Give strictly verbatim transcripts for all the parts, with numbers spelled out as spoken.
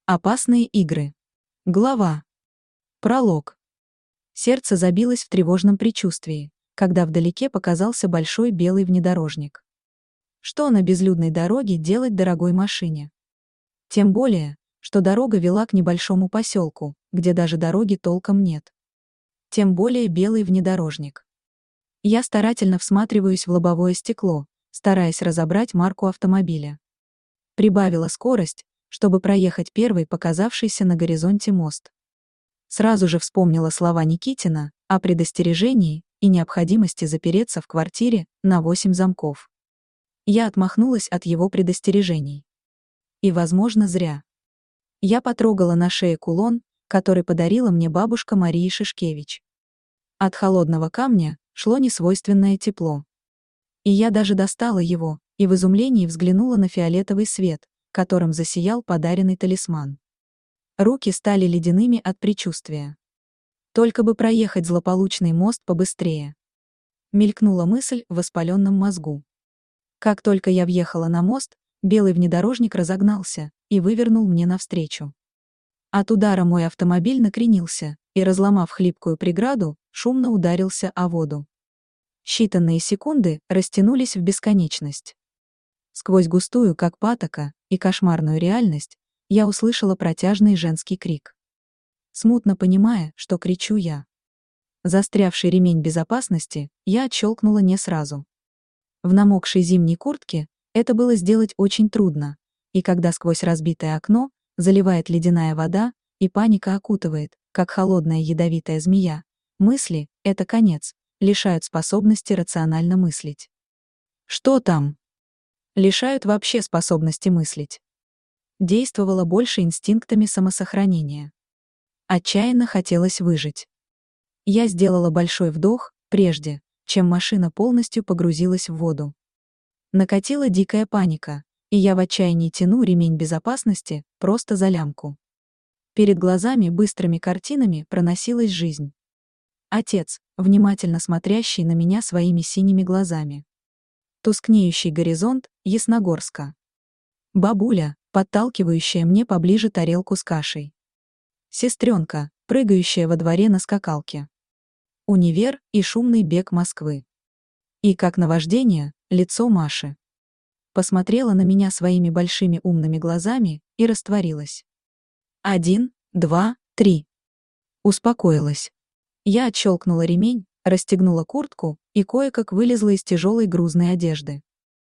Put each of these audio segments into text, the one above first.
Опасные игры. Глава. Пролог. Сердце забилось в тревожном предчувствии, когда вдалеке показался большой белый внедорожник. Что на безлюдной дороге делать дорогой машине? Тем более, что дорога вела к небольшому поселку, где даже дороги толком нет. Тем более белый внедорожник. Я старательно всматриваюсь в лобовое стекло, стараясь разобрать марку автомобиля. Прибавила скорость, чтобы проехать первый показавшийся на горизонте мост. Сразу же вспомнила слова Никитина о предостережении и необходимости запереться в квартире на восемь замков. Я отмахнулась от его предостережений. И, возможно, зря. Я потрогала на шее кулон, который подарила мне бабушка Мария Шишкевич. От холодного камня шло несвойственное тепло. И я даже достала его, и в изумлении взглянула на фиолетовый свет, которым засиял подаренный талисман. Руки стали ледяными от предчувствия. Только бы проехать злополучный мост побыстрее. Мелькнула мысль в воспаленном мозгу. Как только я въехала на мост, белый внедорожник разогнался и вывернул мне навстречу. От удара мой автомобиль накренился и, разломав хлипкую преграду, шумно ударился о воду. Считанные секунды растянулись в бесконечность. Сквозь густую, как патока, и кошмарную реальность, я услышала протяжный женский крик. Смутно понимая, что кричу я. Застрявший ремень безопасности я отщелкнула не сразу. В намокшей зимней куртке это было сделать очень трудно, и когда сквозь разбитое окно заливает ледяная вода, и паника окутывает, как холодная ядовитая змея, мысли — это конец, лишают способности рационально мыслить. Что там? Лишают вообще способности мыслить. Действовала больше инстинктами самосохранения. Отчаянно хотелось выжить. Я сделала большой вдох, прежде, чем машина полностью погрузилась в воду. Накатила дикая паника, и я в отчаянии тяну ремень безопасности просто за лямку. Перед глазами быстрыми картинами проносилась жизнь. Отец, внимательно смотрящий на меня своими синими глазами. Тускнеющий горизонт Ясногорска. Бабуля, подталкивающая мне поближе тарелку с кашей. Сестренка, прыгающая во дворе на скакалке. Универ и шумный бег Москвы. И, как наваждение, лицо Маши. Посмотрела на меня своими большими умными глазами и растворилась. Один, два, три. Успокоилась. Я отщелкнула ремень, расстегнула куртку и кое-как вылезла из тяжелой грузной одежды.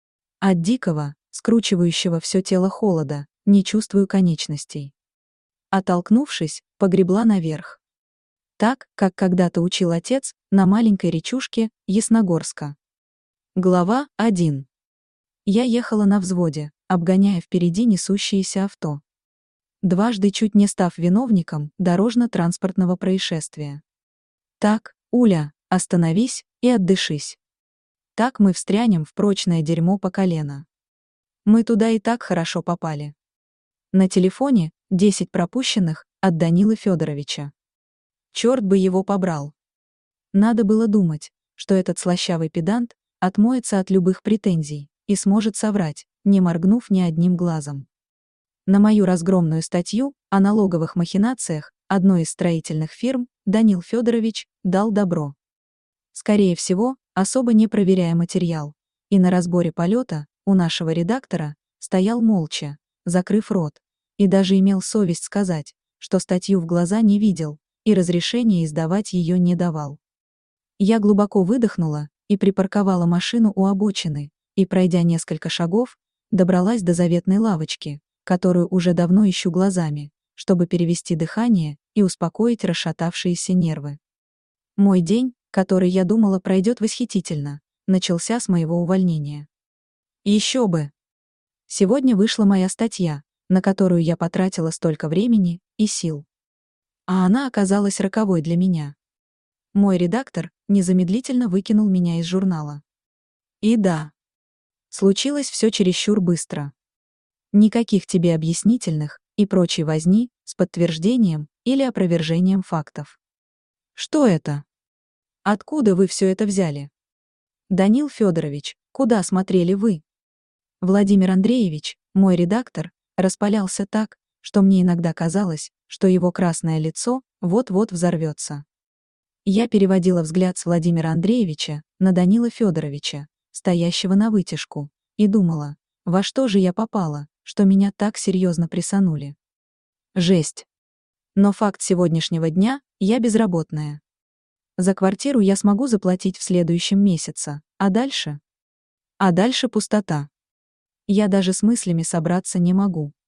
От дикого, скручивающего все тело холода, не чувствую конечностей. Оттолкнувшись, погребла наверх. Так, как когда-то учил отец, на маленькой речушке Ясногорска. Глава один. Я ехала на взводе, обгоняя впереди несущиеся авто. Дважды чуть не став виновником дорожно-транспортного происшествия. Так, Уля, остановись и отдышись. Так мы встрянем в прочное дерьмо по колено. Мы туда и так хорошо попали. На телефоне десять пропущенных от Данилы Федоровича. Черт бы его побрал. Надо было думать, что этот слащавый педант отмоется от любых претензий и сможет соврать, не моргнув ни одним глазом. На мою разгромную статью о налоговых махинациях одной из строительных фирм Данил Федорович дал добро. Скорее всего, особо не проверяя материал, и на разборе полета у нашего редактора стоял молча, закрыв рот, и даже имел совесть сказать, что статью в глаза не видел и разрешения издавать ее не давал. Я глубоко выдохнула и припарковала машину у обочины, и, пройдя несколько шагов, добралась до заветной лавочки, которую уже давно ищу глазами, чтобы перевести дыхание и успокоить расшатавшиеся нервы. Мой день, который я думала пройдет восхитительно, начался с моего увольнения. Еще бы! Сегодня вышла моя статья, на которую я потратила столько времени и сил. А она оказалась роковой для меня. Мой редактор незамедлительно выкинул меня из журнала. И да, случилось все чересчур быстро. Никаких тебе объяснительных и прочей возни с подтверждением или опровержением фактов. Что это? Откуда вы все это взяли? Данил Федорович, куда смотрели вы? Владимир Андреевич, мой редактор, распалялся так, что мне иногда казалось, что его красное лицо вот-вот взорвется. Я переводила взгляд с Владимира Андреевича на Данила Федоровича, стоящего на вытяжку, и думала, во что же я попала, что меня так серьезно прессанули. Жесть. Но факт сегодняшнего дня — я безработная. За квартиру я смогу заплатить в следующем месяце, а дальше? А дальше пустота. Я даже с мыслями собраться не могу.